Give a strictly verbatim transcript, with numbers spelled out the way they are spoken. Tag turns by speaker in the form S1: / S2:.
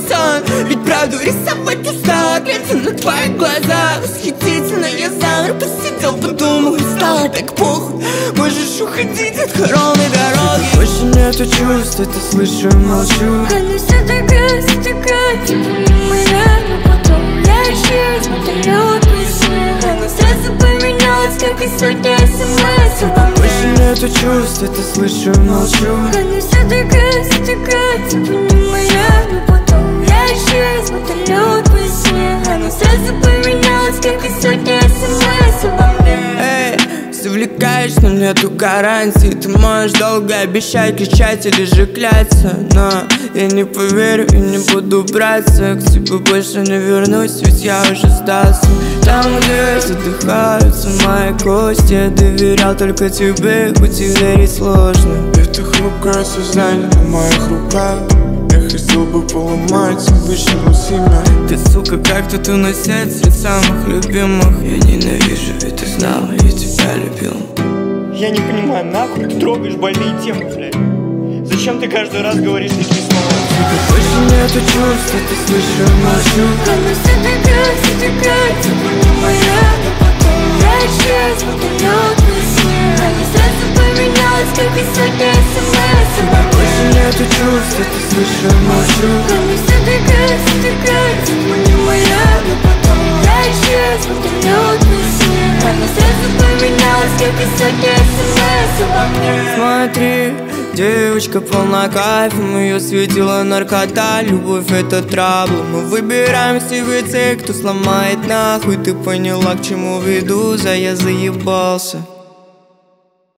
S1: сон. Ведь правду рисовать устала, глядя на твои глаза. Восхитительно, я замер, посидел, подумал и стало так похуй. Можешь уходить от хоромной дороги. Больше нету чувств, это слышу и молчу.
S2: Она вся такая, вся такая, типа не моя. Но потом я исчез, мотылёк во сне. Она сразу поменялась, как и сотня смс.
S1: Больше нету чувств, это слышу и молчу.
S2: Она вся такая, вся такая, типа не моя. Но потом я исчез, мотылёк во сне. Она сразу поменялась, как и сотня смс обо мне.
S1: Эй, завлекаешь, но нету гарантии. Ты можешь долго обещать, кричать или же кляться, но я не поверю и не буду браться. К тебе больше не вернусь, ведь я уже сдался. Там, где задыхаются мои кости, я доверял только тебе, хоть и верить сложно.
S3: Это хрупкое сознание на моих руках. Я хотел бы поломать обычному семя.
S1: Ты, сука, как тут уносять среди самых любимых. Я ненавижу, ведь ты знала, я тебя любил.
S4: Я не понимаю, нахуй ты трогаешь больные темы, блядь? Зачем ты каждый раз говоришь такие слова?
S1: Больше нету чувств, ты слышу и молчу.
S2: Она вся такая, вся такая, типа не моя. Но потом я исчез, мотылёк во сне. Она сразу поменялась, как и сотня смс.
S1: Больше нету чувств, ты слышу и молчу.
S2: Она вся такая, вся такая, типа не моя. Но потом я исчез, мотылёк во сне. Она сразу поменялась, как и сотня смс обо мне.
S1: Смотри, девочка полна кайфом, ее светила наркота. Любовь это трабл, мы выбираем себе тех, кто сломает нахуй. Ты поняла, к чему веду, за я заебался.